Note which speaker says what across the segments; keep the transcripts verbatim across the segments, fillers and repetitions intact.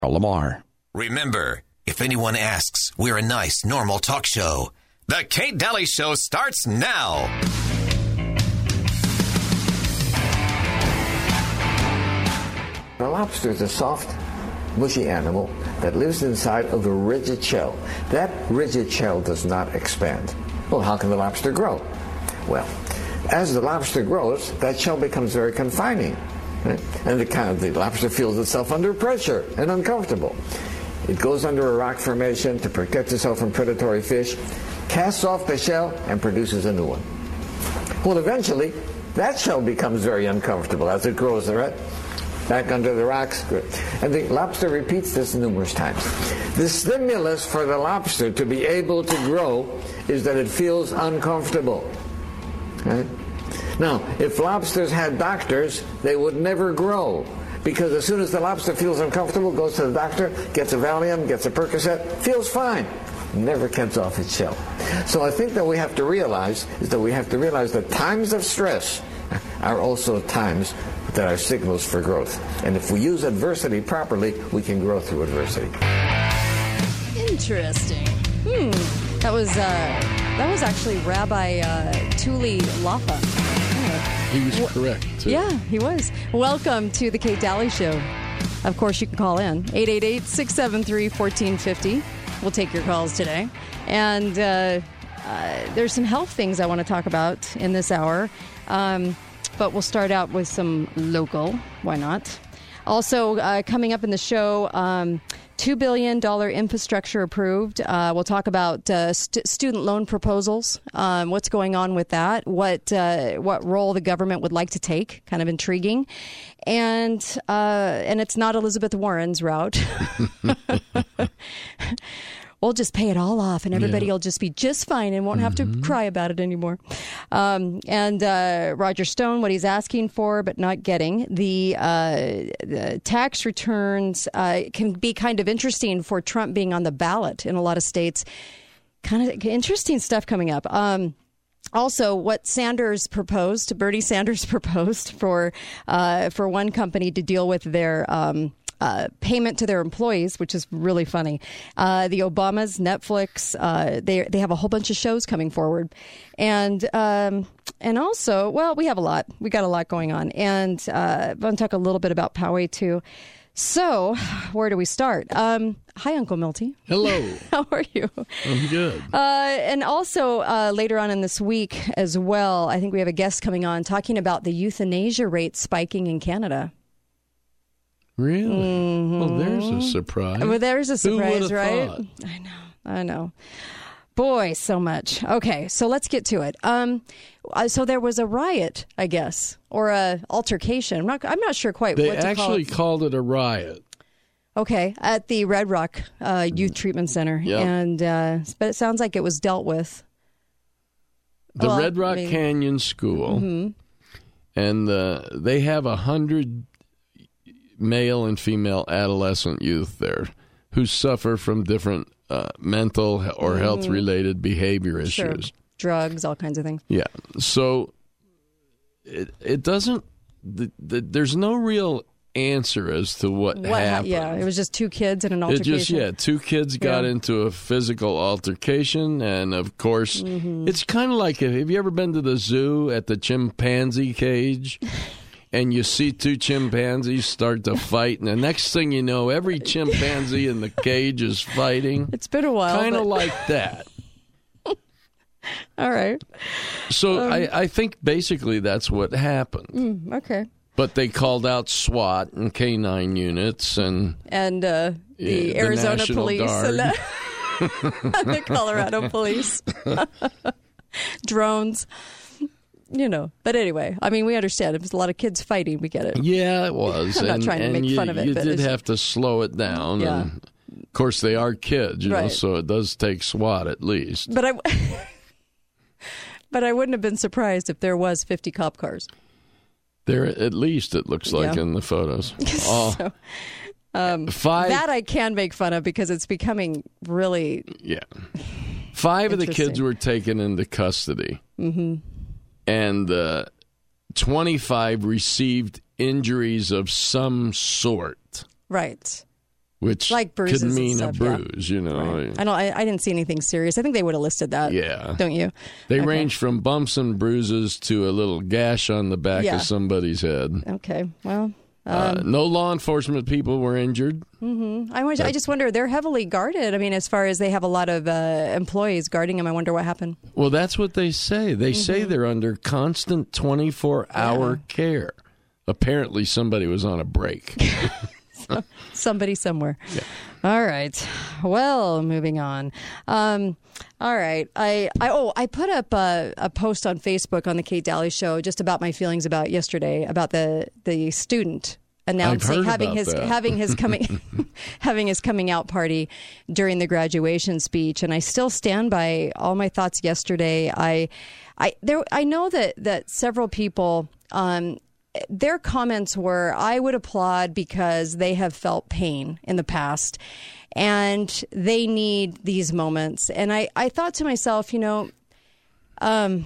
Speaker 1: Lamar.
Speaker 2: Remember, if anyone asks, we're a nice, normal talk show. The Kate Daly Show starts now.
Speaker 3: A lobster is a soft, mushy animal that lives inside of a rigid shell. That rigid shell does not expand. Well, how can the lobster grow? Well, as the lobster grows, that shell becomes very confining. Right? And the, kind of, the lobster feels itself under pressure and uncomfortable. It goes under a rock formation to protect itself from predatory fish, casts off the shell, and produces a new one. Well, eventually, that shell becomes very uncomfortable as it grows, right? Back under the rocks. Good. And the lobster repeats this numerous times. The stimulus for the lobster to be able to grow is that it feels uncomfortable. Right? Now, if lobsters had doctors, they would never grow. Because as soon as the lobster feels uncomfortable, goes to the doctor, gets a Valium, gets a Percocet, feels fine. Never gets off its shell. So I think that we have to realize is that we have to realize that times of stress are also times that are signals for growth. And if we use adversity properly, we can grow through adversity.
Speaker 4: Interesting. Hmm. That was uh, that was actually Rabbi uh, Tuli Lapa.
Speaker 5: He was correct, too.
Speaker 4: Yeah, he was. Welcome to the Kate Daly Show. Of course, you can call in. eight eight eight, six seven three, one four five zero. We'll take your calls today. And uh, uh, there's some health things I want to talk about in this hour. Um, but we'll start out with some local. Why not? Also, uh, coming up in the show, um, two billion dollars infrastructure approved. Uh, we'll talk about uh, st- student loan proposals, um, what's going on with that, what uh, what role the government would like to take, kind of intriguing. And uh, and it's not Elizabeth Warren's route. We'll just pay it all off and everybody yeah. will just be just fine and won't have mm-hmm. to cry about it anymore. Um, and uh, Roger Stone, what he's asking for but not getting. The, uh, the tax returns uh, can be kind of interesting for Trump being on the ballot in a lot of states. Kind of interesting stuff coming up. Um, Also, what Sanders proposed, Bernie Sanders proposed for uh, for one company to deal with their um, uh, payment to their employees, which is really funny. Uh, the Obamas, Netflix, uh, they they have a whole bunch of shows coming forward, and um, and also, well, we have a lot. We got a lot going on, and uh, I'm going to talk a little bit about Poway too. So, where do we start? Um, hi, Uncle Milty.
Speaker 5: Hello.
Speaker 4: How are you?
Speaker 5: I'm good.
Speaker 4: Uh, and also, uh, later on in this week as well, I think we have a guest coming on talking about the euthanasia rate spiking in Canada.
Speaker 5: Really?
Speaker 4: Mm-hmm.
Speaker 5: Well, there's a surprise.
Speaker 4: Well, there's a surprise,
Speaker 5: Who
Speaker 4: right?
Speaker 5: thought?
Speaker 4: I know. I know. Boy, so much. Okay, so let's get to it. Um, uh, so there was a riot, I guess, or a altercation. I'm not. I'm not sure quite
Speaker 5: They
Speaker 4: what to call
Speaker 5: actually
Speaker 4: it.
Speaker 5: called it a riot.
Speaker 4: Okay, at the Red Rock uh, Youth Treatment Center,
Speaker 5: Yep.
Speaker 4: and uh, but it sounds like it was dealt with.
Speaker 5: The
Speaker 4: Well,
Speaker 5: Red Rock
Speaker 4: I mean-
Speaker 5: Canyon School,
Speaker 4: Mm-hmm.
Speaker 5: and uh, they have a hundred male and female adolescent youth there who suffer from different uh, mental or
Speaker 4: Mm-hmm.
Speaker 5: health-related behavior
Speaker 4: Sure.
Speaker 5: issues.
Speaker 4: Drugs, all kinds of things.
Speaker 5: Yeah. So it it doesn't. The, the, there's no real answer as to what,
Speaker 4: What? ha-
Speaker 5: happened.
Speaker 4: Yeah, it was just two kids in an
Speaker 5: It
Speaker 4: altercation.
Speaker 5: just yeah, two kids got
Speaker 4: Yeah.
Speaker 5: into a physical altercation, and of course,
Speaker 4: Mm-hmm.
Speaker 5: it's kind of like have you ever been to the zoo at the chimpanzee cage? And you see two chimpanzees start to fight, and the next thing you know, every chimpanzee in the cage is fighting.
Speaker 4: It's been a while.
Speaker 5: Kind of
Speaker 4: but-
Speaker 5: like that.
Speaker 4: All right.
Speaker 5: So
Speaker 4: Um,
Speaker 5: I, I think basically that's what happened.
Speaker 4: Mm, okay.
Speaker 5: But they called out SWAT and K nine units and
Speaker 4: And uh, the
Speaker 5: Yeah, the
Speaker 4: Arizona
Speaker 5: National
Speaker 4: police and the, the Colorado police, drones. You know, but anyway, I mean, we understand. If there's a lot of kids fighting, we get it.
Speaker 5: yeah, it was.
Speaker 4: I'm not
Speaker 5: and,
Speaker 4: trying to
Speaker 5: and
Speaker 4: make
Speaker 5: you,
Speaker 4: fun of it,
Speaker 5: You
Speaker 4: but
Speaker 5: did
Speaker 4: it's-
Speaker 5: have to slow it down.
Speaker 4: Yeah.
Speaker 5: And of course, they are kids, you know,
Speaker 4: Right.
Speaker 5: so it does take SWAT at least.
Speaker 4: But I, but I wouldn't have been surprised if there was fifty cop cars.
Speaker 5: There, at least it looks like
Speaker 4: Yeah.
Speaker 5: in the photos. Oh,
Speaker 4: So, um,
Speaker 5: five.
Speaker 4: that I can make fun of because it's becoming really
Speaker 5: yeah, five of the kids
Speaker 4: Interesting.
Speaker 5: were taken into custody, mm-hmm. and uh, twenty-five received injuries of some sort.
Speaker 4: right.
Speaker 5: which
Speaker 4: like bruises
Speaker 5: could mean
Speaker 4: and
Speaker 5: a
Speaker 4: stuff,
Speaker 5: bruise, yeah. you know.
Speaker 4: Right. I don't. I, I didn't see anything serious. I think they would have listed that.
Speaker 5: Yeah.
Speaker 4: Don't you?
Speaker 5: They
Speaker 4: okay.
Speaker 5: range from bumps and bruises to a little gash on the back
Speaker 4: yeah.
Speaker 5: of somebody's head.
Speaker 4: Okay. Well. Um,
Speaker 5: uh, no law enforcement people were injured.
Speaker 4: Mm-hmm. I, I just wonder, they're heavily guarded. I mean, as far as they have a lot of uh, employees guarding them, I wonder what happened.
Speaker 5: Well, that's what they say. They mm-hmm. say they're under constant twenty-four hour yeah. care. Apparently, somebody was on a break.
Speaker 4: Somebody somewhere.
Speaker 5: Yeah.
Speaker 4: All right. Well, moving on. Um, all right. I, I oh I put up a, a post on Facebook on the Kate Daly Show just about my feelings about yesterday about the the student announcing having his
Speaker 5: that.
Speaker 4: having his coming having his coming out party during the graduation speech, and I still stand by all my thoughts yesterday. I I there I know that that several people. Um, Their comments were, I would applaud because they have felt pain in the past and they need these moments. And I, I thought to myself, you know, um,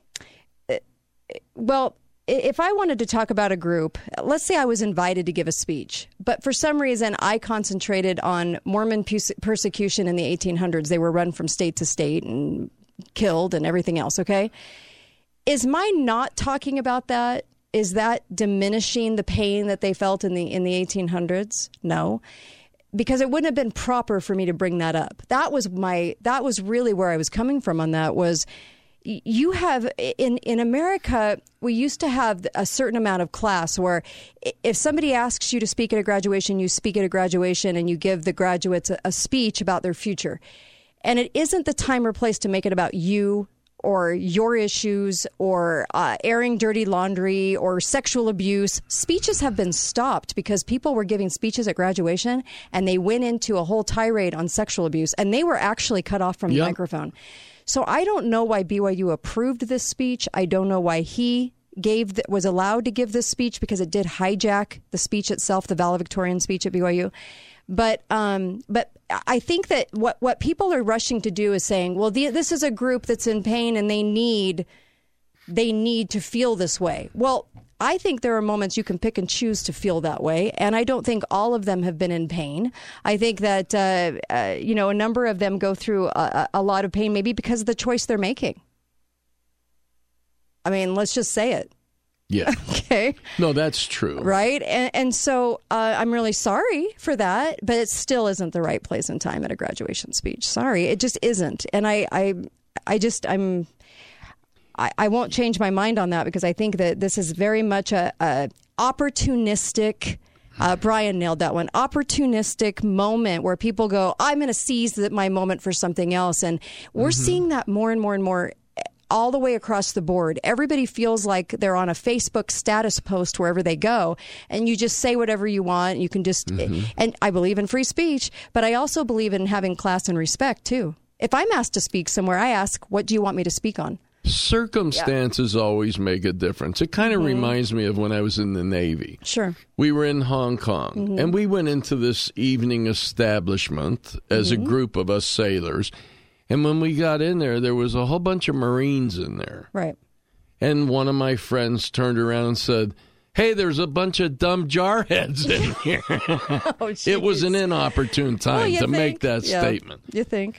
Speaker 4: well, if I wanted to talk about a group, let's say I was invited to give a speech, but for some reason I concentrated on Mormon persecution in the eighteen hundreds. They were run from state to state and killed and everything else, okay? Is my not talking about that, is that diminishing the pain that they felt in the in the eighteen hundreds? No, because it wouldn't have been proper for me to bring that up. That was my that was really where I was coming from on that. Was you have in in America, we used to have a certain amount of class where if somebody asks you to speak at a graduation, you speak at a graduation and you give the graduates a, a speech about their future. And it isn't the time or place to make it about you or your issues, or uh, airing dirty laundry, or sexual abuse. Speeches have been stopped because people were giving speeches at graduation, and they went into a whole tirade on sexual abuse, and they were actually cut off from
Speaker 5: yep.
Speaker 4: the microphone. So I don't know why B Y U approved this speech. I don't know why he gave the, was allowed to give this speech, because it did hijack the speech itself, the valedictorian speech at B Y U. But um, but I think that what, what people are rushing to do is saying, well, the, this is a group that's in pain and they need they need to feel this way. Well, I think there are moments you can pick and choose to feel that way, and I don't think all of them have been in pain. I think that uh, uh, you know a number of them go through a, a lot of pain, maybe because of the choice they're making. I mean, let's just say it.
Speaker 5: Yeah.
Speaker 4: Okay.
Speaker 5: No, that's true.
Speaker 4: Right. And and so uh, I'm really sorry for that, but it still isn't the right place and time at a graduation speech. Sorry, it just isn't. And I I, I just I'm I, I won't change my mind on that, because I think that this is very much a, a opportunistic. Uh, Brian nailed that one. Opportunistic moment where people go, I'm going to seize the, my moment for something else. And we're mm-hmm. seeing that more and more and more all the way across the board. Everybody feels like they're on a Facebook status post wherever they go, and you just say whatever you want. You can just, mm-hmm. and I believe in free speech, but I also believe in having class and respect too. If I'm asked to speak somewhere, I ask, what do you want me to speak on?
Speaker 5: Circumstances yeah. always make a difference. It kind of mm-hmm. reminds me of when I was in the Navy.
Speaker 4: Sure.
Speaker 5: We were in Hong Kong, mm-hmm. and we went into this evening establishment as mm-hmm. a group of us sailors. And when we got in there, there was a whole bunch of Marines in there.
Speaker 4: Right.
Speaker 5: And one of my friends turned around and said, hey, there's a bunch of dumb jarheads in here. Oh, it was an inopportune time well, to think? make that yeah. statement.
Speaker 4: You think?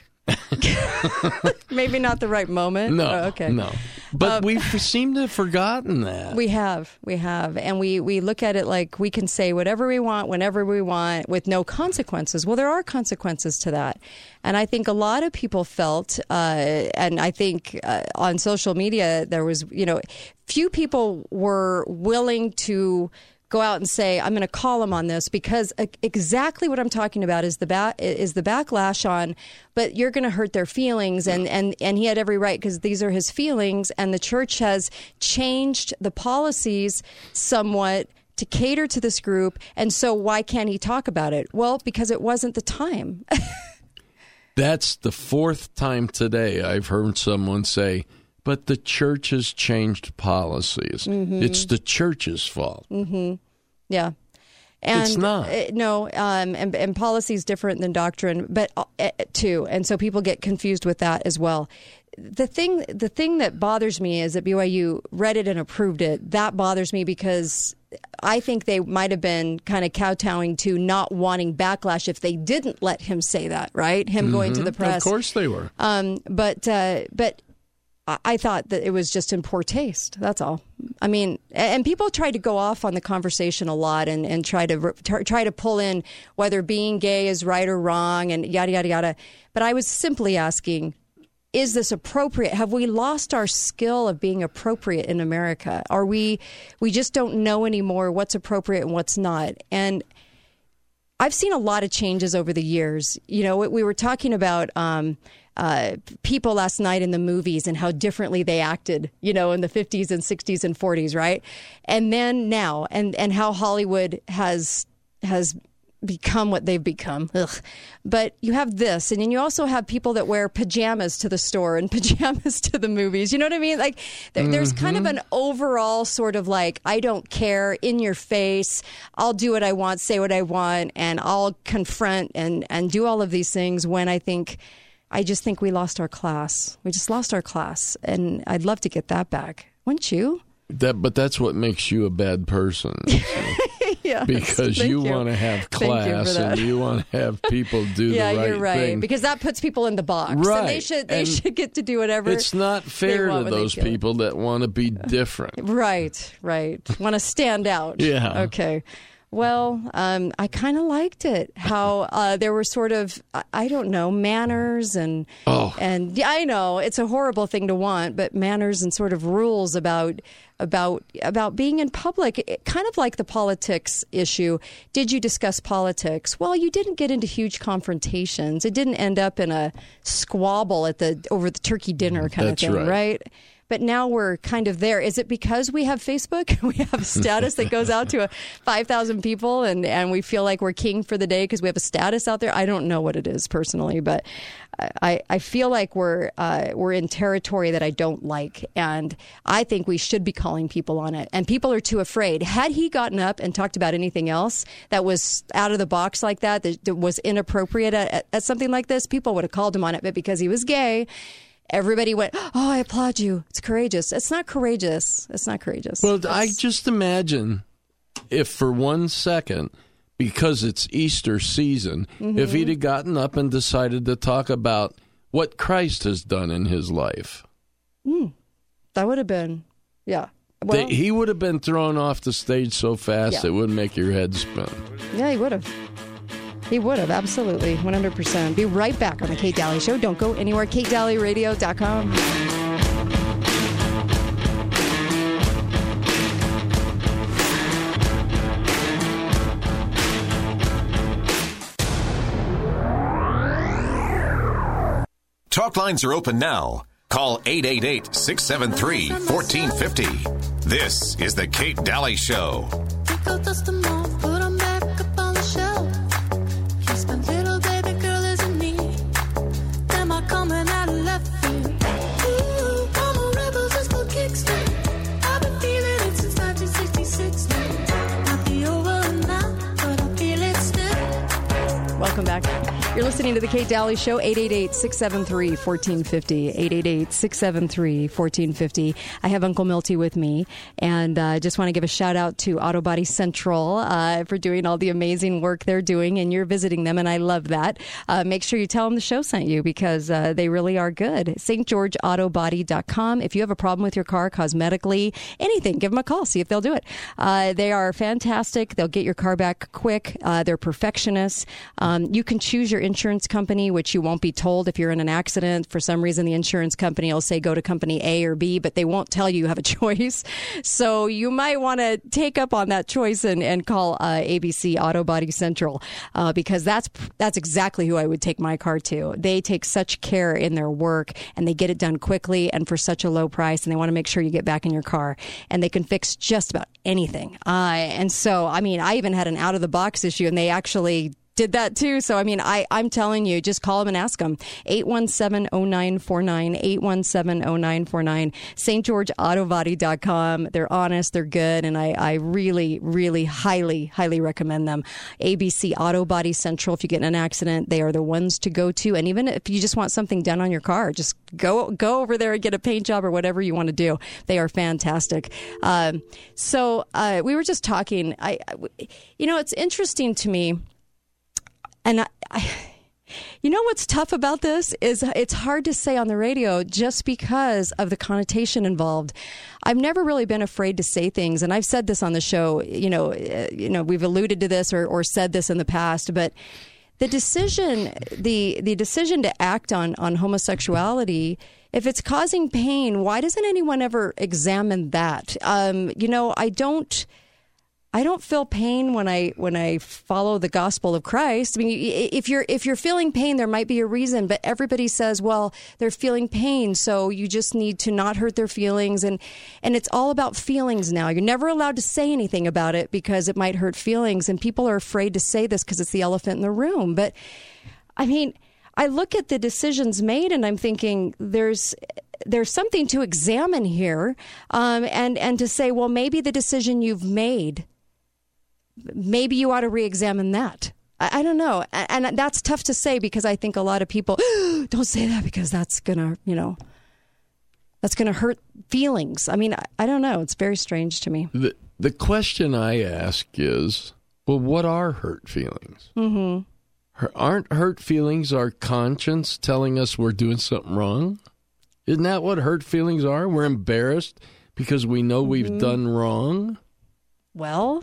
Speaker 4: Maybe not the right moment.
Speaker 5: No,
Speaker 4: oh, okay.
Speaker 5: no. But
Speaker 4: um,
Speaker 5: we seem to have forgotten that.
Speaker 4: We have. We have. And we, we look at it like we can say whatever we want, whenever we want, with no consequences. Well, there are consequences to that. And I think a lot of people felt, uh, and I think uh, on social media, there was, you know, few people were willing to go out and say, I'm going to call him on this, because exactly what I'm talking about is the ba- is the backlash on, but you're going to hurt their feelings. And, and, and he had every right, because these are his feelings. And the church has changed the policies somewhat to cater to this group. And so why can't he talk about it? Well, because it wasn't the time.
Speaker 5: That's the fourth time today I've heard someone say, but the church has changed policies. Mm-hmm. It's the church's fault.
Speaker 4: Mm-hmm. Yeah. And
Speaker 5: it's not.
Speaker 4: Uh, no, um, and, and policy is different than doctrine, but uh, too. And so people get confused with that as well. the thing the thing that bothers me is that B Y U read it and approved it. That bothers me because I think they might have been kind of kowtowing to not wanting backlash if they didn't let him say that, right? Him mm-hmm. going to the press.
Speaker 5: Of course they were.
Speaker 4: Um, but uh, but I thought that it was just in poor taste. That's all. I mean, and people try to go off on the conversation a lot and, and try to try to pull in whether being gay is right or wrong and yada, yada, yada. But I was simply asking, is this appropriate? Have we lost our skill of being appropriate in America? Are we, we just don't know anymore what's appropriate and what's not? And I've seen a lot of changes over the years. You know, we were talking about um, uh, people last night in the movies and how differently they acted, you know, in the fifties and sixties and forties, right? And then now, and, and how Hollywood has has become what they've become. Ugh. But you have this, and then you also have people that wear pajamas to the store and pajamas to the movies. You know what I mean? Like there, mm-hmm. there's kind of an overall sort of like, I don't care, in your face, I'll do what I want, say what I want, and I'll confront and, and do all of these things when I think, I just think we lost our class. We just lost our class, and I'd love to get that back. Wouldn't you?
Speaker 5: That, but that's what makes you a bad person. So. Yes, because you, you. want to have class you and you want to have people do
Speaker 4: yeah,
Speaker 5: the right
Speaker 4: you're right.
Speaker 5: thing.
Speaker 4: Because that puts people in the box.
Speaker 5: Right.
Speaker 4: And they should they
Speaker 5: and
Speaker 4: should get to do whatever.
Speaker 5: It's not fair to those people that want to be different.
Speaker 4: Right, right. Want to stand out.
Speaker 5: Yeah.
Speaker 4: Okay. Well, um, I kind of liked it, how uh, there were sort of, I don't know, manners and,
Speaker 5: oh.
Speaker 4: and yeah, I know it's a horrible thing to want, but manners and sort of rules about about about being in public, it, kind of like the politics issue. Did you discuss politics? Well, you didn't get into huge confrontations. It didn't end up in a squabble at the over the turkey dinner kind
Speaker 5: That's
Speaker 4: of thing,
Speaker 5: right?
Speaker 4: right? But now we're kind of there. Is it because we have Facebook? We have a status that goes out to a five thousand people and, and we feel like we're king for the day because we have a status out there? I don't know what it is personally, but I, I feel like we're uh, we're in territory that I don't like. And I think we should be calling people on it. And people are too afraid. Had he gotten up and talked about anything else that was out of the box like that, that, that was inappropriate at, at something like this, people would have called him on it. But because he was gay, everybody went, oh, I applaud you. It's courageous. It's not courageous. It's not courageous.
Speaker 5: Well,
Speaker 4: it's...
Speaker 5: I just imagine if for one second, because it's Easter season, mm-hmm. if he'd have gotten up and decided to talk about what Christ has done in his life.
Speaker 4: Mm, that would have been, yeah. Well,
Speaker 5: they, he would have been thrown off the stage so fast
Speaker 4: yeah.
Speaker 5: it would make your head spin.
Speaker 4: Yeah, he would have. He would have, absolutely, one hundred percent. Be right back on The Kate Daly Show. Don't go anywhere, kate daly radio dot com.
Speaker 2: Talk lines are open now. Call eight eight eight, six seven three, one four five zero. This is The Kate Daly Show.
Speaker 4: Welcome back. You're listening to The Kate Daly Show, eight eight eight, six seven three, one four five zero, eight eight eight, six seven three, one four five zero. I have Uncle Milty with me, and I uh, just want to give a shout out to Auto Body Central uh, for doing all the amazing work they're doing, and you're visiting them, and I love that. Uh, make sure you tell them the show sent you, because uh, they really are good. St George Auto Body dot com. If you have a problem with your car, cosmetically, anything, give them a call, see if they'll do it. Uh, they are fantastic. They'll get your car back quick. Uh, they're perfectionists. Um, you can choose your insurance company, which you won't be told if you're in an accident. For some reason, the insurance company will say go to company A or B, but they won't tell you you have a choice. So you might want to take up on that choice and, and call uh, A B C Auto Body Central, uh, because that's that's exactly who I would take my car to. They take such care in their work, and they get it done quickly and for such a low price, and they want to make sure you get back in your car, and they can fix just about anything. Uh, and so, I mean, I even had an out-of-the-box issue, and they actually did that too. So, I mean, I, I'm telling you, just call them and ask them. eight one seven, oh nine four nine, eight one seven, oh nine four nine, S George Auto Body dot com. They're honest, they're good, and I, I really, really highly, highly recommend them. A B C Auto Body Central, if you get in an accident, they are the ones to go to. And even if you just want something done on your car, just go go over there and get a paint job or whatever you want to do. They are fantastic. Um, so uh, we were just talking. I, I, you know, it's interesting to me. And I, I, you know what's tough about this is it's hard to say on the radio just because of the connotation involved. I've never really been afraid to say things, and I've said this on the show. You know, uh, you know, we've alluded to this or, or said this in the past, but the decision, the the decision to act on on homosexuality, if it's causing pain, why doesn't anyone ever examine that? Um, you know, I don't. I don't feel pain when I when I follow the gospel of Christ. I mean, if you're if you're feeling pain, there might be a reason, but everybody says, well, they're feeling pain, so you just need to not hurt their feelings, and and it's all about feelings now. You're never allowed to say anything about it because it might hurt feelings, and people are afraid to say this because it's the elephant in the room. But I mean, I look at the decisions made, and I'm thinking there's. There's something to examine here, um, and and to say, well, maybe the decision you've made, maybe you ought to re-examine that. I, I don't know, and, and that's tough to say because I think a lot of people don't say that because that's gonna, you know, that's gonna hurt feelings. I mean, I, I don't know. It's very strange to me.
Speaker 5: The the question I ask is, well, what are hurt feelings? Mm-hmm. Aren't hurt feelings our conscience telling us we're doing something wrong? Isn't that what hurt feelings are? We're embarrassed because we know mm-hmm. we've done wrong.
Speaker 4: Well,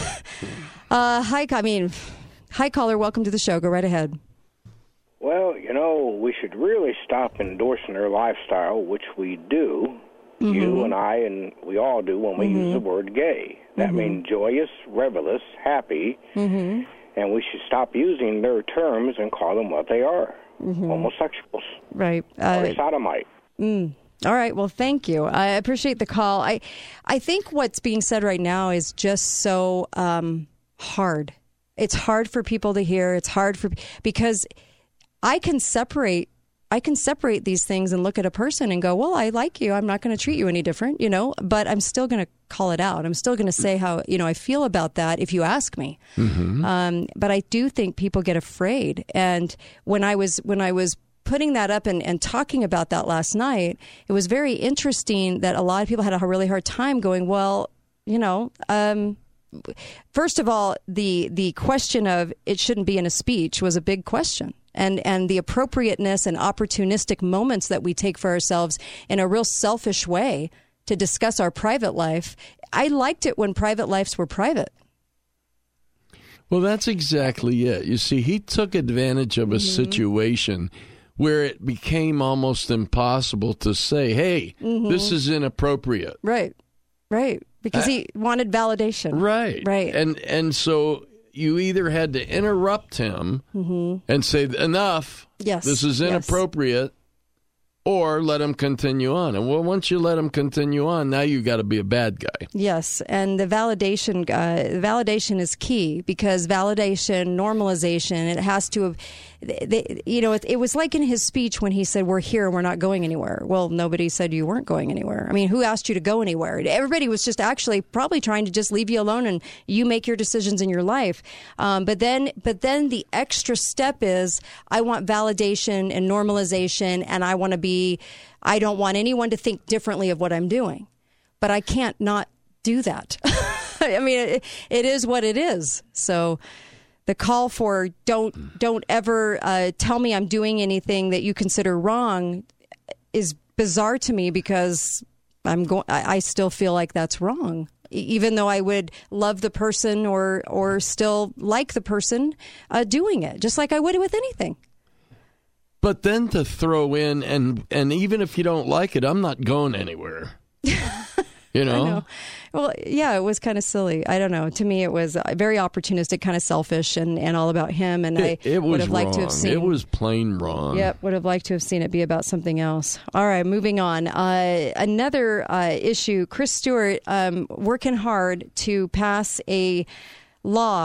Speaker 4: uh, hi, I mean, hi, caller. Welcome to the show. Go right ahead.
Speaker 1: Well, you know, we should really stop endorsing their lifestyle, which we do. Mm-hmm. You and I, and we all do when we mm-hmm. use the word gay. That mm-hmm. means joyous, revelous, happy. Mm-hmm. And we should stop using their terms and call them what they are, mm-hmm. homosexuals.
Speaker 4: Right. Uh,
Speaker 1: or sodomite.
Speaker 4: Mm. All right. Well, thank you. I appreciate the call. I, I think what's being said right now is just so um, hard. It's hard for people to hear. It's hard for because I can separate. I can separate these things and look at a person and go, well, I like you. I'm not going to treat you any different, you know, but I'm still going to call it out. I'm still going to say how, you know, I feel about that if you ask me. Mm-hmm. Um, but I do think people get afraid. And when I was when I was putting that up and, and talking about that last night, it was very interesting that a lot of people had a really hard time going, well, you know, um, first of all, the the question of it shouldn't be in a speech was a big question. And and the appropriateness and opportunistic moments that we take for ourselves in a real selfish way to discuss our private life. I liked it when private lives were private.
Speaker 5: Well, that's exactly it. You see, he took advantage of a mm-hmm. situation where it became almost impossible to say, hey, mm-hmm. this is inappropriate.
Speaker 4: Right, right. Because uh, he wanted validation.
Speaker 5: Right.
Speaker 4: Right.
Speaker 5: And and so you either had to interrupt him mm-hmm. and say, enough,
Speaker 4: yes.
Speaker 5: this is inappropriate, yes. or let him continue on. And well, once you let him continue on, now you got to be a bad guy.
Speaker 4: Yes, and the validation, uh, validation is key because validation, normalization, it has to have, they, you know, it, it was like in his speech when he said, we're here and we're not going anywhere. Well, nobody said you weren't going anywhere. I mean, who asked you to go anywhere? Everybody was just actually probably trying to just leave you alone and you make your decisions in your life. Um, but then, but then the extra step is, I want validation and normalization, and I want to be, I don't want anyone to think differently of what I'm doing. But I can't not do that. I mean, it, it is what it is. So the call for don't don't ever uh, tell me I'm doing anything that you consider wrong is bizarre to me because I'm going. I still feel like that's wrong, even though I would love the person or or still like the person uh, doing it, just like I would with anything.
Speaker 5: But then to throw in and and even if you don't like it, I'm not going anywhere. You know?
Speaker 4: I know. Well, yeah, it was kind of silly. I don't know. To me, it was very opportunistic, kind of selfish, and, and all uh, him. And
Speaker 5: it,
Speaker 4: I
Speaker 5: it
Speaker 4: would have
Speaker 5: wrong.
Speaker 4: liked to have seen
Speaker 5: it was plain wrong.
Speaker 4: Yep, would have liked to have seen it be about something else. All right, moving on. Uh, another uh, issue: Chris Stewart um, working hard to pass a law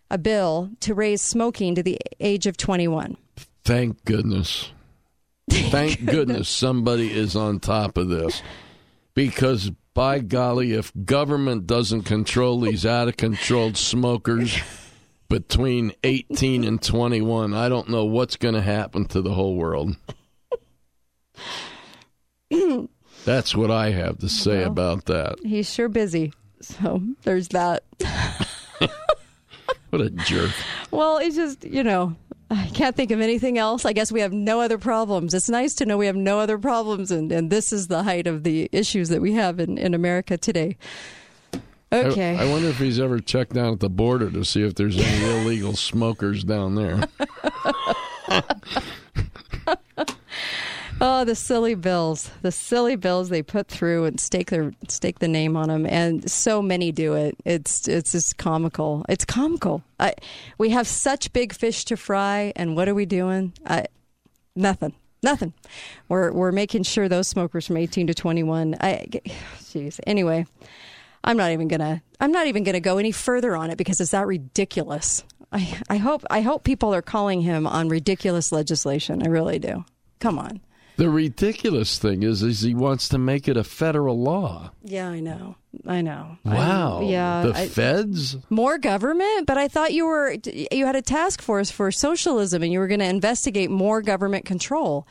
Speaker 4: a bill to raise smoking to the age of twenty-one.
Speaker 5: Thank goodness. Thank goodness somebody is on top of this. Because, by golly, if government doesn't control these out-of-control smokers between eighteen and twenty-one, I don't know what's going to happen to the whole world. That's what I have to say well, about that.
Speaker 4: He's sure busy, so there's that.
Speaker 5: What a jerk.
Speaker 4: Well, it's just, you know, I can't think of anything else. I guess we have no other problems. It's nice to know we have no other problems, and, and this is the height of the issues that we have in, in America today. Okay.
Speaker 5: I, I wonder if he's ever checked down at the border to see if there's any illegal smokers down there.
Speaker 4: Oh, the silly bills, the silly bills they put through and stake their stake the name on them, and so many do it. It's it's just comical. It's comical. I, we have such big fish to fry, and what are we doing? I, nothing, nothing. We're we're making sure those smokers from eighteen to twenty-one. I, jeez. Anyway, I'm not even gonna I'm not even gonna go any further on it because it's that ridiculous. I I hope I hope people are calling him on ridiculous legislation. I really do. Come on.
Speaker 5: The ridiculous thing is, is he wants to make it a federal law.
Speaker 4: Yeah, I know. I know.
Speaker 5: Wow.
Speaker 4: I, yeah.
Speaker 5: The
Speaker 4: I,
Speaker 5: feds?
Speaker 4: More government? But I thought you were you had a task force for socialism and you were going to investigate more government control.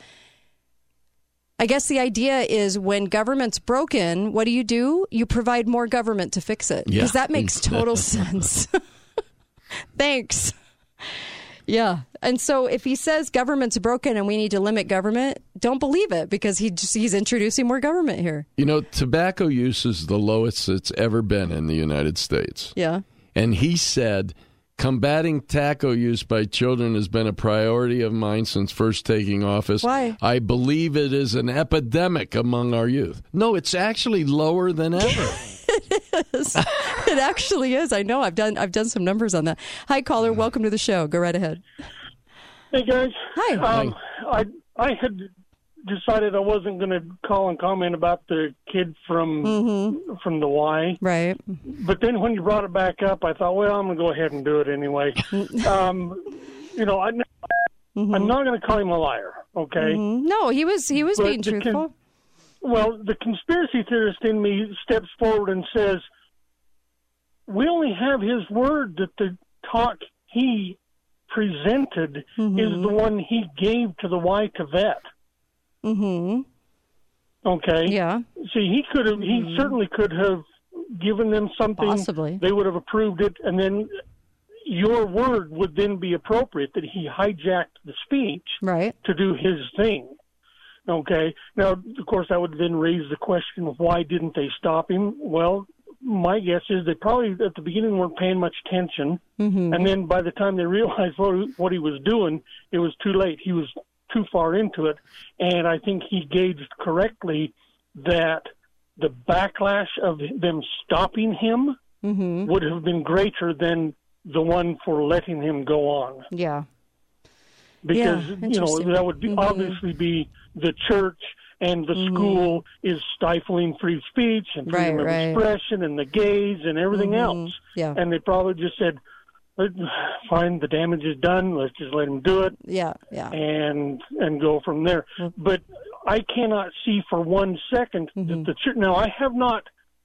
Speaker 4: I guess the idea is when government's broken, what do you do? You provide more government to fix it. Because yeah. that makes total sense. Thanks. Yeah. And so if he says government's broken and we need to limit government, don't believe it because he just, he's introducing more government here.
Speaker 5: You know, tobacco use is the lowest it's ever been in the United States.
Speaker 4: Yeah.
Speaker 5: And he said, combating tobacco use by children has been a priority of mine since first taking office.
Speaker 4: Why?
Speaker 5: I believe it is an epidemic among our youth. No, it's actually lower than ever.
Speaker 4: It is. It actually is. I know. I've done I've done some numbers on that. Hi, caller. Welcome to the show. Go right ahead.
Speaker 6: Hey, guys.
Speaker 4: Hi.
Speaker 6: Um, I I had decided I wasn't going to call and comment about the kid from mm-hmm. from the Y.
Speaker 4: Right.
Speaker 6: But then when you brought it back up, I thought, well, I'm going to go ahead and do it anyway. um, you know, I, mm-hmm. I'm not going to call him a liar. Okay.
Speaker 4: Mm-hmm. No, he was he was
Speaker 6: but
Speaker 4: being truthful.
Speaker 6: Con- well, the conspiracy theorist in me steps forward and says, we only have his word that the talk he presented mm-hmm. is the one he gave to the Y to vet.
Speaker 4: Mm-hmm.
Speaker 6: Okay.
Speaker 4: Yeah.
Speaker 6: See, he could have. Mm-hmm. He certainly could have given them something.
Speaker 4: Possibly.
Speaker 6: They would have approved it, and then your word would then be appropriate that he hijacked the speech
Speaker 4: right.
Speaker 6: to do his thing. Okay. Now, of course, that would then raise the question of why didn't they stop him? Well, my guess is they probably at the beginning weren't paying much attention, mm-hmm. and then by the time they realized what, what he was doing, it was too late. He was too far into it, and I think he gauged correctly that the backlash of them stopping him mm-hmm. would have been greater than the one for letting him go on.
Speaker 4: Yeah.
Speaker 6: Because,
Speaker 4: yeah,
Speaker 6: you know, that would be, mm-hmm. obviously be the church and the mm-hmm. school is stifling free speech and freedom
Speaker 4: right,
Speaker 6: of
Speaker 4: right.
Speaker 6: expression and the gays and everything
Speaker 4: mm-hmm.
Speaker 6: else.
Speaker 4: Yeah.
Speaker 6: And they probably just said, fine, the damage is done. Let's just let him do it.
Speaker 4: Yeah, yeah.
Speaker 6: And and go from there. Mm-hmm. But I cannot see for one second mm-hmm. that the church. Now, I have not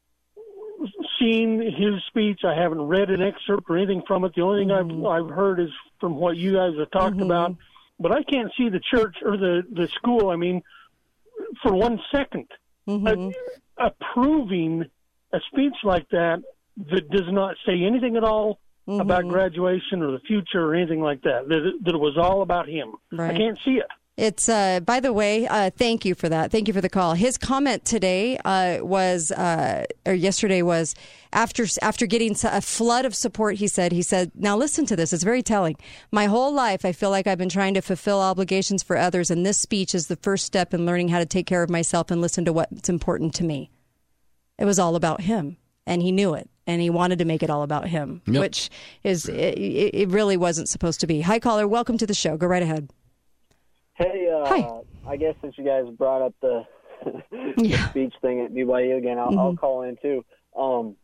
Speaker 6: seen his speech. I haven't read an excerpt or anything from it. The only thing mm-hmm. I've I've heard is from what you guys have talked mm-hmm. about. But I can't see the church or the, the school, I mean, for one second, mm-hmm. uh, approving a speech like that that does not say anything at all mm-hmm. about graduation or the future or anything like that, that it, that it was all about him.
Speaker 4: Right.
Speaker 6: I can't see it.
Speaker 4: It's, uh, by the way, uh, thank you for that. Thank you for the call. His comment today uh, was, uh, or yesterday was, after after getting a flood of support, he said, he said, now listen to this. It's very telling. My whole life, I feel like I've been trying to fulfill obligations for others, and this speech is the first step in learning how to take care of myself and listen to what's important to me. It was all about him, and he knew it, and he wanted to make it all about him, yep. which is, it, it really wasn't supposed to be. Hi, caller. Welcome to the show. Go right ahead.
Speaker 7: Hey, uh,
Speaker 4: Hi.
Speaker 7: I guess since you guys brought up the, the
Speaker 4: yeah.
Speaker 7: speech thing at B Y U again, I'll, mm-hmm. I'll call in too. Um,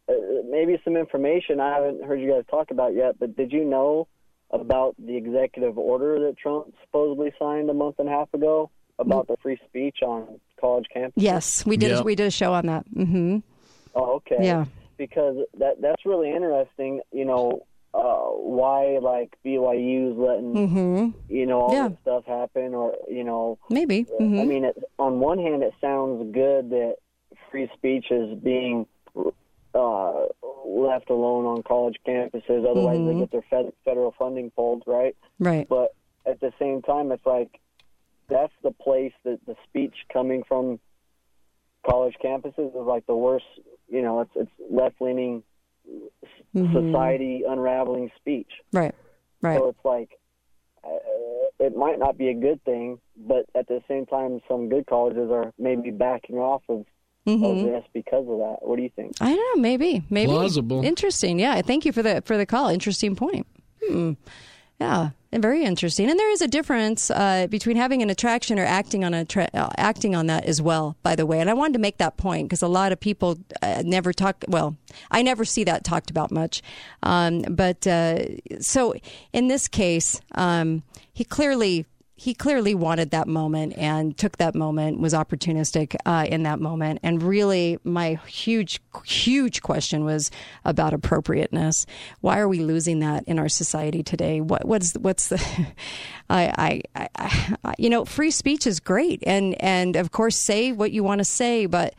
Speaker 7: uh, maybe some information I haven't heard you guys talk about yet, but did you know about the executive order that Trump supposedly signed a month and a half ago about the free speech on college campuses?
Speaker 4: Yes, we did.
Speaker 5: Yep.
Speaker 4: A, we did a show on that. Mm-hmm.
Speaker 7: Oh, okay.
Speaker 4: Yeah.
Speaker 7: Because that that's really interesting. You know, uh, why like B Y U's letting
Speaker 4: Mm-hmm.
Speaker 7: you know all
Speaker 4: Yeah.
Speaker 7: this stuff happen, or you know,
Speaker 4: Maybe.
Speaker 7: I
Speaker 4: Mm-hmm.
Speaker 7: mean, it, on one hand, it sounds good that free speech is being uh, left alone on college campuses. Otherwise,
Speaker 4: Mhm.
Speaker 7: they get their fed, federal funding pulled, right?
Speaker 4: Right.
Speaker 7: But at the same time, it's like that's the place that the speech coming from college campuses is like the worst. You know, it's it's left leaning
Speaker 4: Mhm.
Speaker 7: society unraveling speech.
Speaker 4: Right. Right.
Speaker 7: So it's like uh, it might not be a good thing, but at the same time, some good colleges are maybe backing off of,
Speaker 4: Mhm.
Speaker 7: of this because of that. What do you think?
Speaker 4: I don't know. Maybe. Maybe.
Speaker 5: Plausible.
Speaker 4: Interesting. Yeah. Thank you for the for the call. Interesting point. Hmm. Yeah, and very interesting. And there is a difference uh, between having an attraction or acting on a tra- uh, acting on that as well. By the way, and I wanted to make that point because a lot of people uh, never talk. Well, I never see that talked about much. Um, but uh, so in this case, um, he clearly. He clearly wanted that moment and took that moment, was opportunistic uh, in that moment. And really, my huge, huge question was about appropriateness. Why are we losing that in our society today? What, what's, what's the, I, I, I, I, you know, free speech is great. And, and of course, say what you want to say. But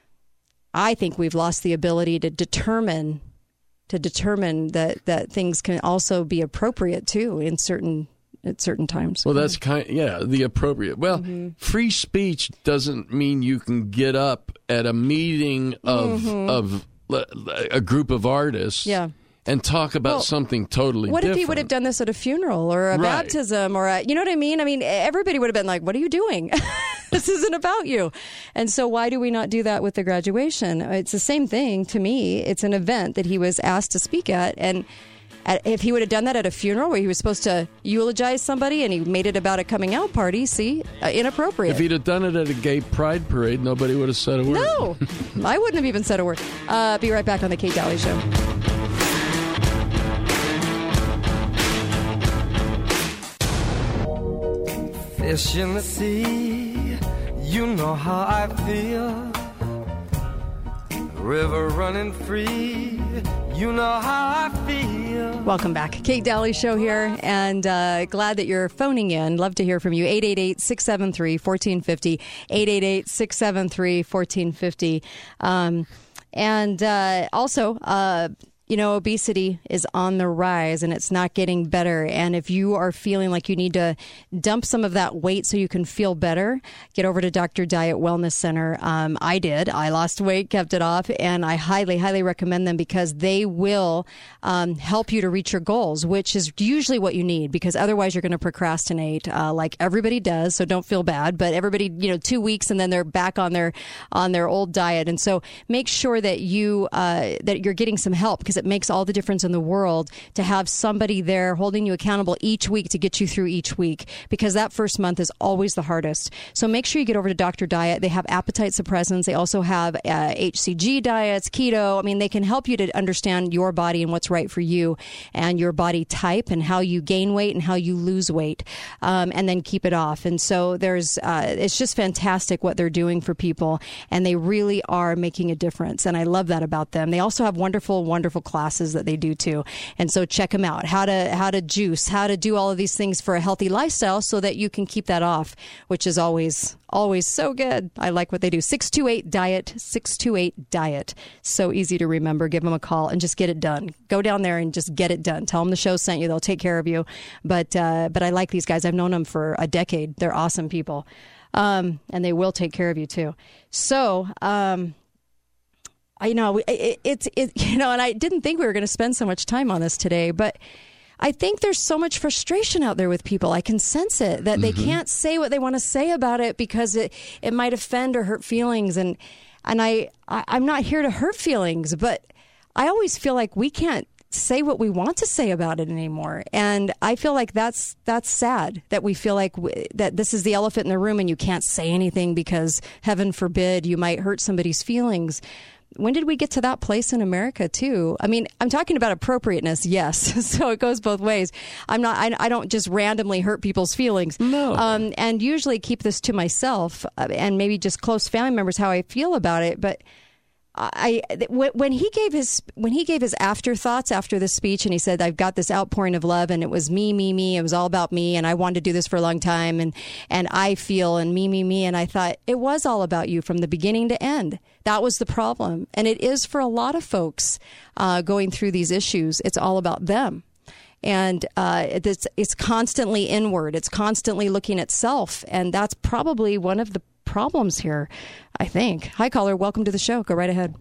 Speaker 4: I think we've lost the ability to determine, to determine that, that things can also be appropriate too in certain at certain times.
Speaker 5: Well, that's kind yeah, the appropriate. Well,
Speaker 4: Mm-hmm.
Speaker 5: free speech doesn't mean you can get up at a meeting of
Speaker 4: Mm-hmm.
Speaker 5: of le- a group of artists
Speaker 4: Yeah.
Speaker 5: and talk about
Speaker 4: Well,
Speaker 5: something totally
Speaker 4: What
Speaker 5: different.
Speaker 4: if he would have done this at a funeral or a
Speaker 5: Right.
Speaker 4: baptism or a, you know what I mean? I mean, everybody would have been like, what are you doing? This isn't about you. And so why do we not do that with the graduation? It's the same thing to me. It's an event that he was asked to speak at. And at, if he would have done that at a funeral where he was supposed to eulogize somebody and he made it about a coming out party, see, uh, inappropriate.
Speaker 5: If he'd have done it at a gay pride parade, nobody would have said a word.
Speaker 4: No, I wouldn't have even said a word. Uh, be right back on the Kate Daly Show.
Speaker 8: Fish in the sea, you know how I feel. River running free, you know how I feel.
Speaker 4: Welcome back. Kate Daly Show here, and uh, glad that you're phoning in. Love to hear from you. eight eight eight, six seven three, one four five zero. eight eight eight, six seven three, one four five zero. Um, and uh, also, uh, you know, obesity is on the rise and it's not getting better. And if you are feeling like you need to dump some of that weight so you can feel better, get over to Doctor Diet Wellness Center. Um, I did. I lost weight, kept it off, and I highly, highly recommend them because they will um, help you to reach your goals, which is usually what you need because otherwise you're going to procrastinate uh, like everybody does. So don't feel bad. But everybody, you know, two weeks and then they're back on their on their old diet. And so make sure that you uh, that you're getting some help because it makes all the difference in the world to have somebody there holding you accountable each week to get you through each week because that first month is always the hardest. So make sure you get over to Doctor Diet. They have appetite suppressants. They also have uh, H C G diets, keto. I mean, they can help you to understand your body and what's right for you and your body type and how you gain weight and how you lose weight um, and then keep it off. And so there's, uh, it's just fantastic what they're doing for people and they really are making a difference. And I love that about them. They also have wonderful, wonderful classes that they do too. And so check them out. How to how to juice, how to do all of these things for a healthy lifestyle so that you can keep that off, which is always always so good. I like what they do. six two eight diet, six two eight diet. So easy to remember. Give them a call and just get it done. Go down there and just get it done. Tell them the show sent you. They'll take care of you. But uh, but I like these guys. I've known them for a decade. They're awesome people. Um, and they will take care of you too. So, um, I know it, it's it, you know, and I didn't think we were going to spend so much time on this today, but I think there's so much frustration out there with people. I can sense it that they mm-hmm. can't say what they want to say about it because it, it might offend or hurt feelings. And and I, I I'm not here to hurt feelings, but I always feel like we can't say what we want to say about it anymore. And I feel like that's that's sad that we feel like w- that this is the elephant in the room and you can't say anything because heaven forbid you might hurt somebody's feelings. when did we get to that place in America too? I mean, I'm talking about appropriateness, yes. So it goes both ways. I'm not. I, I don't just randomly hurt people's feelings.
Speaker 5: No.
Speaker 4: Um, and usually keep this to myself uh, and maybe just close family members how I feel about it. But I when he gave his when he gave his afterthoughts after the speech, and he said, "I've got this outpouring of love, and it was me, me, me. It was all about me, and I wanted to do this for a long time, and and I feel and me, me, me." And I thought it was all about you from the beginning to end. That was the problem, and it is for a lot of folks uh, going through these issues. It's all about them, and uh, it's it's constantly inward. It's constantly looking at self, and that's probably one of the problems here, I think. Hi, caller. Welcome to the show. Go right ahead.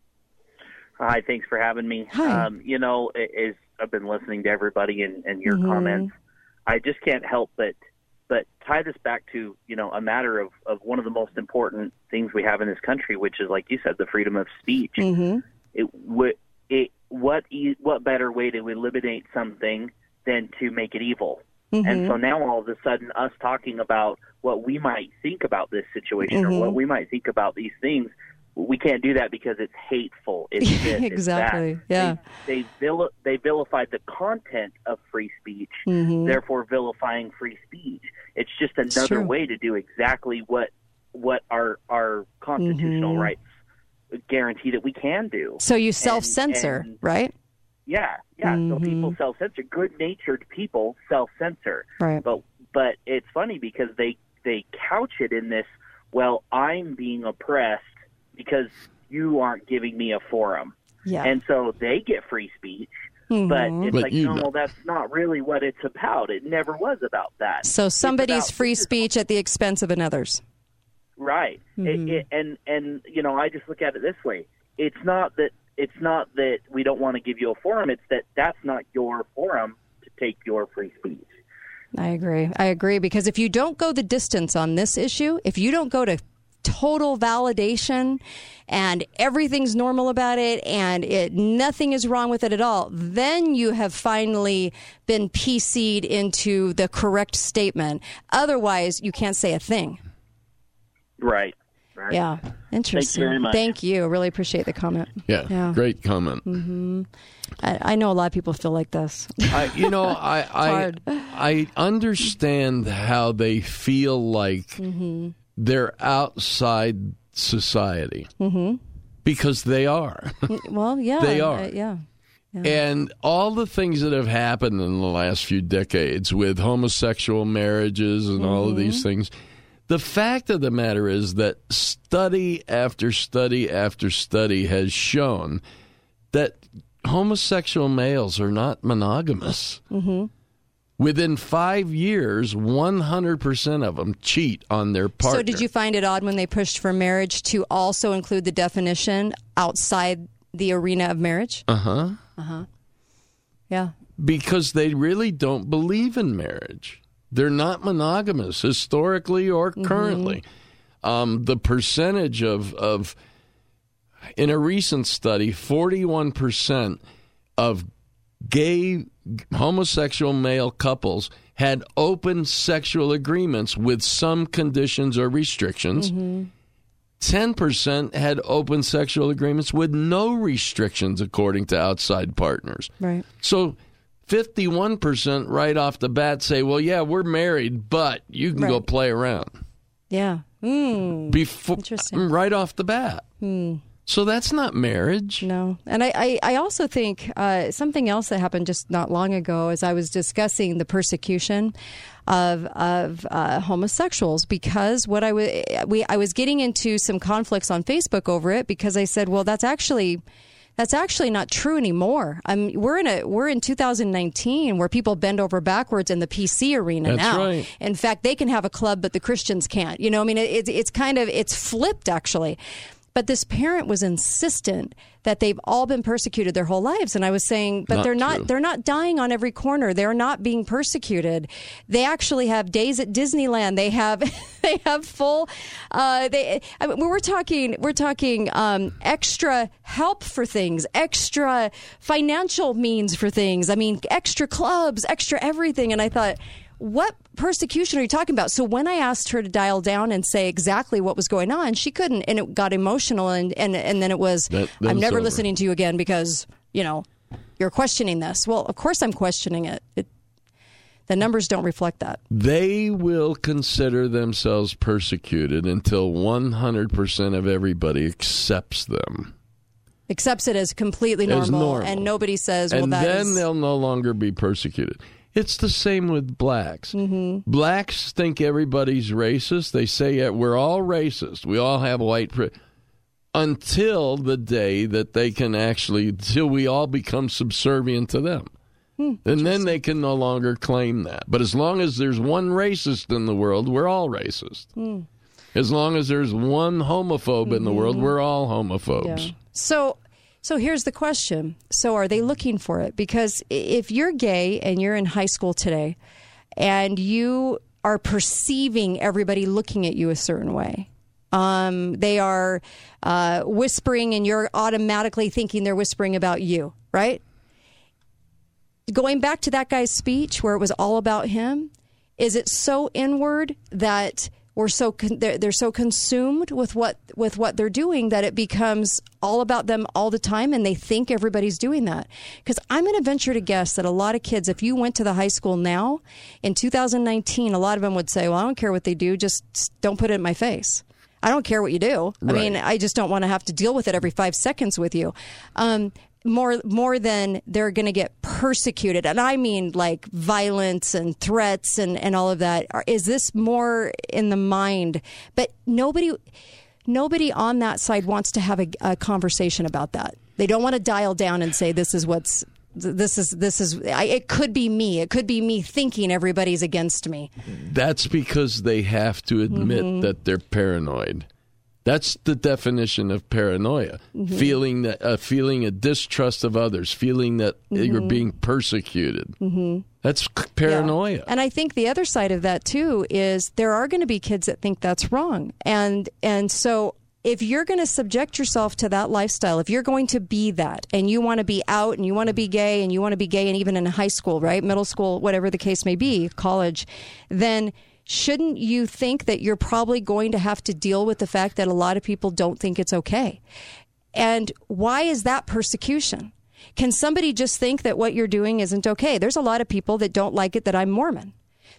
Speaker 9: Hi. Thanks for having me.
Speaker 4: Hi.
Speaker 9: Um, you know, as I've been listening to everybody and, and your
Speaker 4: Mm-hmm.
Speaker 9: comments, I just can't help but but tie this back to, you know, a matter of, of one of the most important things we have in this country, which is, like you said, the freedom of speech.
Speaker 4: Mm-hmm.
Speaker 9: It would it what e- what better way to eliminate something than to make it evil?
Speaker 4: Mm-hmm.
Speaker 9: And so now all of a sudden us talking about what we might think about this situation
Speaker 4: Mm-hmm.
Speaker 9: or what we might think about these things, we can't do that because it's hateful. It's this,
Speaker 4: Exactly,
Speaker 9: it's that.
Speaker 4: yeah.
Speaker 9: They they, vil- they vilified the content of free speech,
Speaker 4: Mm-hmm.
Speaker 9: therefore vilifying free speech. It's just another
Speaker 4: true.
Speaker 9: way to do exactly what what our our constitutional
Speaker 4: Mm-hmm.
Speaker 9: rights guarantee that we can do.
Speaker 4: So you self-censor,
Speaker 9: and-
Speaker 4: right?
Speaker 9: Yeah, yeah.
Speaker 4: Mm-hmm.
Speaker 9: So people self-censor. Good-natured people self-censor.
Speaker 4: Right.
Speaker 9: But but it's funny because they they couch it in this. Well, I'm being oppressed because you aren't giving me a forum,
Speaker 4: Yeah.
Speaker 9: and so they get free speech.
Speaker 4: Mhm.
Speaker 9: But it's
Speaker 5: But
Speaker 9: like,
Speaker 5: you
Speaker 9: no,
Speaker 5: know-
Speaker 9: that's not really what it's about. It never was about that.
Speaker 4: So
Speaker 9: It's
Speaker 4: somebody's
Speaker 9: about-
Speaker 4: free
Speaker 9: this is-
Speaker 4: speech at the expense of another's.
Speaker 9: Right.
Speaker 4: Mm-hmm.
Speaker 9: It, it, and and you know, I just look at it this way. It's not that it's not that we don't want to give you a forum. It's that that's not your forum to take your free speech.
Speaker 4: I agree. I agree because if you don't go the distance on this issue, if you don't go to total validation and everything's normal about it and it nothing is wrong with it at all, then you have finally been P C'd into the correct statement. Otherwise, you can't say a thing.
Speaker 9: Right. Right.
Speaker 4: Yeah. Interesting.
Speaker 9: very much.
Speaker 4: Thank you. Really appreciate the comment.
Speaker 5: Yeah,
Speaker 4: Yeah.
Speaker 5: great comment.
Speaker 4: I, I know a lot of people feel like this.
Speaker 5: I, you know, I I,
Speaker 4: hard.
Speaker 5: I understand how they feel like
Speaker 4: Mm-hmm.
Speaker 5: they're outside society
Speaker 4: Mm-hmm.
Speaker 5: because they are.
Speaker 4: Well, yeah.
Speaker 5: They are.
Speaker 4: uh, yeah.
Speaker 5: And all the things that have happened in the last few decades with homosexual marriages and all of these things, the fact of the matter is that study after study after study has shown that homosexual males are not monogamous. Mm-hmm. Within five years, one hundred percent of them cheat on their partner.
Speaker 4: So did you find it odd when they pushed for marriage to also include the definition outside the arena of marriage?
Speaker 5: Uh-huh.
Speaker 4: Yeah.
Speaker 5: Because they really don't believe in marriage. They're not monogamous, historically or currently. Um, the percentage of, of, in a recent study, forty-one percent of gay homosexual male couples had open sexual agreements with some conditions or restrictions. ten percent had open sexual agreements with no restrictions, according to outside partners.
Speaker 4: Right.
Speaker 5: So fifty-one percent right off the bat say, well, yeah, we're married, but you can go
Speaker 4: Right.
Speaker 5: play around.
Speaker 4: Yeah. Mm.
Speaker 5: Before,
Speaker 4: Interesting.
Speaker 5: right off the bat. So that's not marriage.
Speaker 4: No. And I, I, I also think uh, something else that happened just not long ago is I was discussing the persecution of of uh, homosexuals because what I was we I was getting into some conflicts on Facebook over it because I said, well, that's actually that's actually not true anymore. I'm we're in a we're in two thousand nineteen where people bend over backwards in the P C arena
Speaker 5: That's
Speaker 4: now.
Speaker 5: right.
Speaker 4: In fact, they can have a club, but the Christians can't. You know, I mean, it, it's it's kind of it's flipped actually. But this parent was insistent that they've all been persecuted their whole lives, and I was saying, but
Speaker 5: Not
Speaker 4: they're not.
Speaker 5: true.
Speaker 4: They're not dying on every corner. They're not being persecuted. They actually have days at Disneyland. They have they have full. Uh, they I mean, we're talking we're talking um, extra help for things, extra financial means for things. I mean, extra clubs, extra everything. And I thought, what persecution are you talking about? So when I asked her to dial down and say exactly what was going on, she couldn't, and it got emotional, and, and, and then it was,
Speaker 5: that,
Speaker 4: I'm never
Speaker 5: over.
Speaker 4: listening to you again because, you know, you're questioning this. Well, of course I'm questioning it. it the numbers don't reflect that.
Speaker 5: They will consider themselves persecuted until one hundred percent of everybody accepts them.
Speaker 4: Accepts it as completely normal,
Speaker 5: as normal.
Speaker 4: And nobody says, well,
Speaker 5: and
Speaker 4: that
Speaker 5: then
Speaker 4: is...
Speaker 5: they'll no longer be persecuted. It's the same with blacks.
Speaker 4: Mm-hmm.
Speaker 5: Blacks think everybody's racist. They say yeah, we're all racist. We all have white privilege. Until the day that they can actually, until we all become subservient to them. Hmm, and then they can no longer claim that. But as long as there's one racist in the world, we're all racist. Hmm. As long as there's one homophobe mm-hmm. in the world, we're all homophobes.
Speaker 4: Yeah. So so here's the question. So are they looking for it? Because if you're gay and you're in high school today and you are perceiving everybody looking at you a certain way, um, they are uh, whispering and you're automatically thinking they're whispering about you, right? Going back to that guy's speech where it was all about him, is it so inward that we're so con- they're, they're so consumed with what with what they're doing that it becomes all about them all the time, and they think everybody's doing that? Because I'm going to venture to guess that a lot of kids, if you went to the high school now in two thousand nineteen, a lot of them would say, "Well, I don't care what they do, just don't put it in my face. I don't care what you do.
Speaker 5: Right.
Speaker 4: I mean, I just don't want to have to deal with it every five seconds with you." Um, more more than they're going to get persecuted. And I mean like violence and threats and, and all of that. Is this more in the mind? But nobody nobody on that side wants to have a, a conversation about that. They don't want to dial down and say, this is what's, this is, this is, I, it could be me. It could be me thinking everybody's against me.
Speaker 5: That's because they have to admit mm-hmm. that they're paranoid. That's the definition of paranoia. Mm-hmm. Feeling that, uh, feeling a distrust of others, feeling that mm-hmm. you're being persecuted. Mm-hmm. That's paranoia.
Speaker 4: Yeah. And I think the other side of that too is there are going to be kids that think that's wrong, and and so if you're going to subject yourself to that lifestyle, if you're going to be that, and you want to be out, and you want to be gay, and you want to be gay, and even in high school, right, middle school, whatever the case may be, college, then shouldn't you think that you're probably going to have to deal with the fact that a lot of people don't think it's okay? And why is that persecution? Can somebody just think that what you're doing isn't okay? There's a lot of people that don't like it that I'm Mormon.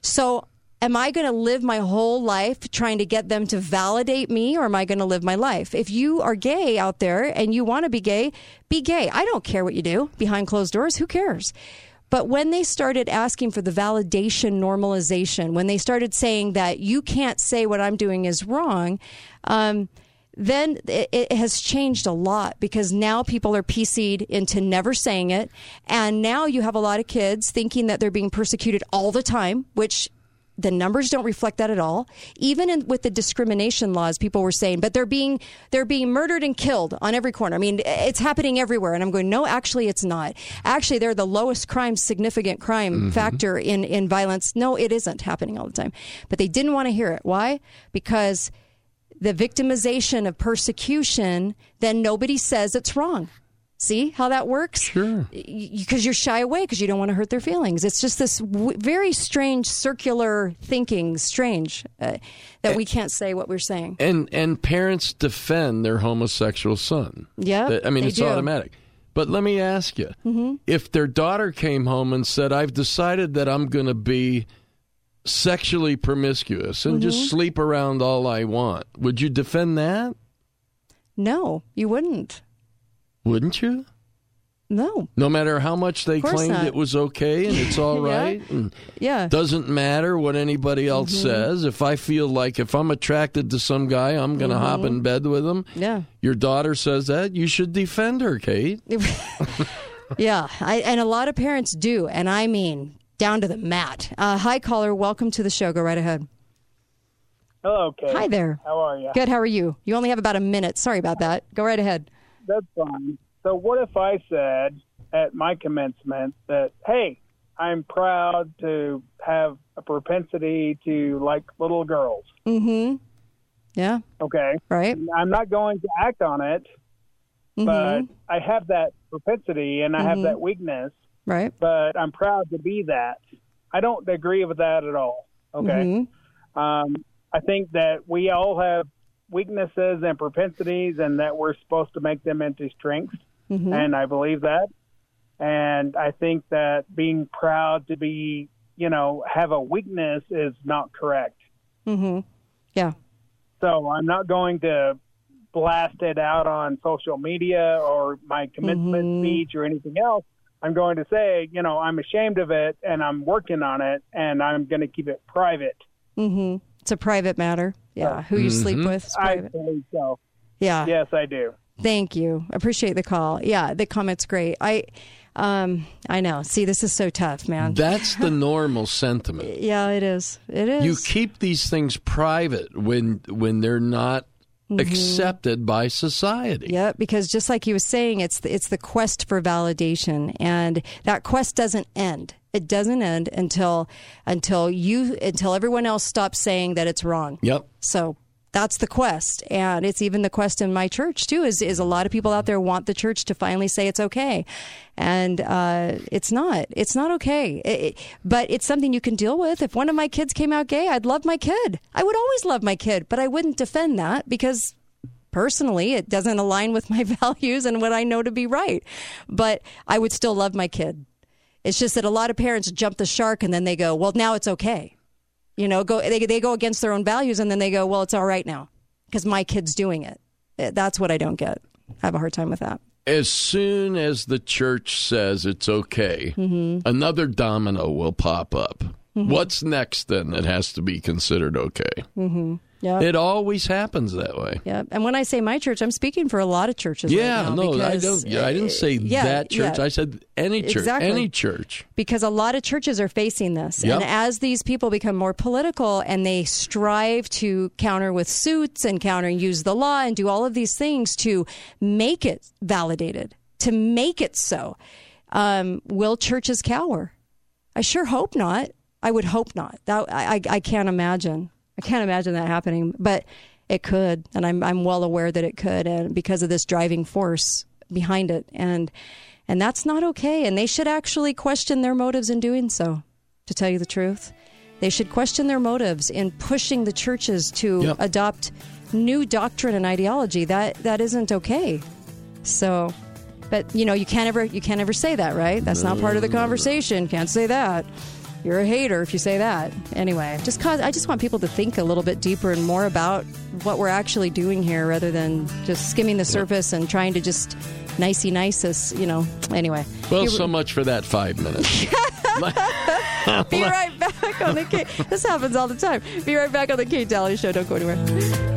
Speaker 4: So am I going to live my whole life trying to get them to validate me, or am I going to live my life? If you are gay out there and you want to be gay, be gay. I don't care what you do behind closed doors. Who cares? But when they started asking for the validation normalization, when they started saying that you can't say what I'm doing is wrong, um, then it, it has changed a lot, because now people are P C'd into never saying it. And now you have a lot of kids thinking that they're being persecuted all the time, which the numbers don't reflect that at all. Even in, with the discrimination laws, people were saying, but they're being they're being murdered and killed on every corner. I mean, it's happening everywhere. And I'm going, no, actually, it's not. Actually, they're the lowest crime, significant crime mm-hmm. factor in, in violence. No, it isn't happening all the time. But they didn't want to hear it. Why? Because the victimization of persecution, then nobody says it's wrong. See how that works?
Speaker 5: Sure.
Speaker 4: Because you're shy away because you don't want to hurt their feelings. It's just this w- very strange circular thinking, strange, uh, that we can't say what we're saying.
Speaker 5: And and parents defend their homosexual son.
Speaker 4: Yeah,
Speaker 5: I mean,
Speaker 4: they
Speaker 5: it's
Speaker 4: do.
Speaker 5: automatic. But let me ask you, mm-hmm. if their daughter came home and said, I've decided that I'm going to be sexually promiscuous and mm-hmm. just sleep around all I want, would you defend that?
Speaker 4: No, you wouldn't.
Speaker 5: Wouldn't you?
Speaker 4: No.
Speaker 5: No matter how much they claimed
Speaker 4: not.
Speaker 5: it was okay and it's all
Speaker 4: yeah.
Speaker 5: right. And
Speaker 4: yeah.
Speaker 5: Doesn't matter what anybody else
Speaker 4: mm-hmm.
Speaker 5: says. If I feel like if I'm attracted to some guy, I'm going to mm-hmm. hop in bed with him.
Speaker 4: Yeah.
Speaker 5: Your daughter says that. You should defend her, Kate.
Speaker 4: yeah. I, and a lot of parents do. And I mean, down to the mat. Uh, hi, caller. Welcome to the show. Go right ahead.
Speaker 10: Hello, Kate.
Speaker 4: Hi there.
Speaker 10: How are you?
Speaker 4: Good. How are you? You only have about a minute. Sorry about that. Go right ahead.
Speaker 10: That's fine. So what if I said at my commencement that, hey, I'm proud to have a propensity to like little girls?
Speaker 4: Mm-hmm. Yeah.
Speaker 10: Okay.
Speaker 4: Right.
Speaker 10: I'm not going to act on it,
Speaker 4: mm-hmm.
Speaker 10: but I have that propensity and I
Speaker 4: mm-hmm.
Speaker 10: have that weakness.
Speaker 4: Right.
Speaker 10: But I'm proud to be that. I don't agree with that at all. Okay.
Speaker 4: Mm-hmm.
Speaker 10: Um, I think that we all have weaknesses and propensities, and that we're supposed to make them into strengths.
Speaker 4: Mm-hmm.
Speaker 10: And I believe that. And I think that being proud to be, you know, have a weakness is not correct.
Speaker 4: Mm-hmm. Yeah.
Speaker 10: So I'm not going to blast it out on social media or my commencement
Speaker 4: Mm-hmm.
Speaker 10: speech or anything else. I'm going to say, you know, I'm ashamed of it and I'm working on it, and I'm going to keep it private.
Speaker 4: Mm-hmm. It's a private matter. Yeah. Who you
Speaker 5: Mm-hmm.
Speaker 4: sleep with is
Speaker 10: I
Speaker 4: private.
Speaker 10: believe so.
Speaker 4: Yeah.
Speaker 10: Yes, I do.
Speaker 4: Thank you. Appreciate the call. Yeah, the comment's great. I um I know. See, this is so tough, man.
Speaker 5: That's the normal sentiment.
Speaker 4: Yeah, it is. It is.
Speaker 5: You keep these things private when when they're not
Speaker 4: Mm-hmm.
Speaker 5: accepted by society.
Speaker 4: Yeah, because just like he was saying, it's the, it's the quest for validation, and that quest doesn't end. It doesn't end until until you until everyone else stops saying that it's wrong.
Speaker 5: Yep.
Speaker 4: So that's the quest, and it's even the quest in my church too. Is is a lot of people out there want the church to finally say it's okay, and uh, it's not. It's not okay. It, it, but it's something you can deal with. If one of my kids came out gay, I'd love my kid. I would always love my kid, but I wouldn't defend that because personally, it doesn't align with my values and what I know to be right. But I would still love my kid. It's just that a lot of parents jump the shark and then they go, well, now it's okay. You know, go they they go against their own values, and then they go, well, it's all right now because my kid's doing it. That's what I don't get. I have a hard time with that.
Speaker 5: As soon as the church says it's okay,
Speaker 4: mm-hmm.
Speaker 5: another domino will pop up. Mm-hmm. What's next then that has to be considered okay?
Speaker 4: Mm-hmm. Yeah,
Speaker 5: it always happens that way.
Speaker 4: Yeah, and when I say my church, I'm speaking for a lot of churches.
Speaker 5: Yeah,
Speaker 4: right now
Speaker 5: no,
Speaker 4: because,
Speaker 5: I don't. Yeah, I didn't say
Speaker 4: yeah,
Speaker 5: that church.
Speaker 4: yeah.
Speaker 5: I said any church,
Speaker 4: exactly.
Speaker 5: any church.
Speaker 4: Because a lot of churches are facing this,
Speaker 5: Yep.
Speaker 4: and as these people become more political and they strive to counter with suits and counter and use the law and do all of these things to make it validated, to make it so, um, will churches cower? I sure hope not. I would hope not. That I, I, I can't imagine. I can't imagine that happening, but it could, and I'm I'm well aware that it could, and because of this driving force behind it, and and that's not okay. And they should actually question their motives in doing so. To tell you the truth, they should question their motives in pushing the churches to
Speaker 5: Yep.
Speaker 4: adopt new doctrine and ideology. That that isn't okay. So, but you know, you can't ever you can't ever say that, right? That's not part of the conversation. Can't say that. You're a hater if you say that. Anyway, just cause I just want people to think a little bit deeper and more about what we're actually doing here rather than just skimming the surface and trying to just nicey nice us, you know. Anyway.
Speaker 5: Well,
Speaker 4: Here-
Speaker 5: so much for that five minutes.
Speaker 4: Be right back on the Kate. This happens all the time. Be right back on the Kate Daly Show. Don't go anywhere.